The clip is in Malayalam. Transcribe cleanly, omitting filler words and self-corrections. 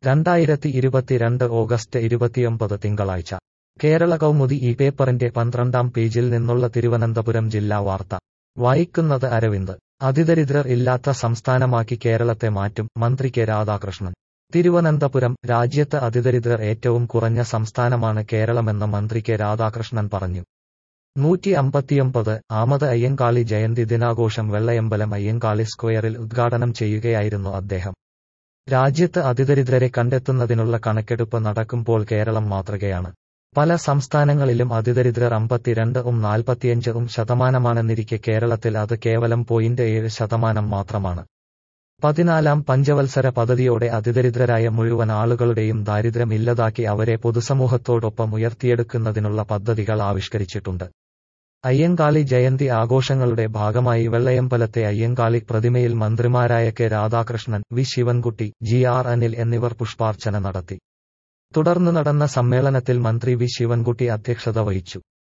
2022 ഓഗസ്റ്റ് 29 തിങ്കളാഴ്ച കേരള കൗമുദി ഈ പേപ്പറിന്റെ 12-ാം പേജിൽ നിന്നുള്ള തിരുവനന്തപുരം ജില്ലാ വാർത്ത വായിക്കുന്നത് അരവിന്ദ്. അതിദരിദ്രർ ഇല്ലാത്ത സംസ്ഥാനമാക്കി കേരളത്തെ മാറ്റും, മന്ത്രി കെ രാധാകൃഷ്ണൻ. തിരുവനന്തപുരം. രാജ്യത്ത് അതിദരിദ്രർ ഏറ്റവും കുറഞ്ഞ സംസ്ഥാനമാണ് കേരളമെന്ന് മന്ത്രി കെ രാധാകൃഷ്ണൻ പറഞ്ഞു. 159 ആമത് അയ്യങ്കാളി ജയന്തി ദിനാഘോഷം വെള്ളയമ്പലം അയ്യങ്കാളി സ്ക്വയറിൽ ഉദ്ഘാടനം ചെയ്യുകയായിരുന്നു അദ്ദേഹം. രാജ്യത്ത് അതിദരിദ്രരെ കണ്ടെത്തുന്നതിനുള്ള കണക്കെടുപ്പ് നടക്കുമ്പോൾ കേരളം മാതൃകയാണ്. പല സംസ്ഥാനങ്ങളിലും അതിദരിദ്രർ 52-45% കേരളത്തിൽ അത് കേവലം 0.7% മാത്രമാണ്. 14-ാം പഞ്ചവത്സര പദ്ധതിയോടെ അതിദരിദ്രരായ മുഴുവൻ ആളുകളുടെയും ദാരിദ്ര്യം ഇല്ലാതാക്കി അവരെ പൊതുസമൂഹത്തോടൊപ്പം ഉയർത്തിയെടുക്കുന്നതിനുള്ള പദ്ധതികൾ ആവിഷ്കരിച്ചിട്ടുണ്ട്. അയ്യങ്കാളി ജയന്തി ആഘോഷങ്ങളുടെ ഭാഗമായി വെള്ളയമ്പലത്തെ അയ്യങ്കാളി പ്രതിമയിൽ മന്ത്രിമാരായ K Radhakrishnan, V Sivankutty, G R Anil എന്നിവർ പുഷ്പാർച്ചന നടത്തി. തുടർന്ന് നടന്ന സമ്മേളനത്തിൽ മന്ത്രി വി ശിവൻകുട്ടി അധ്യക്ഷത വഹിച്ചു.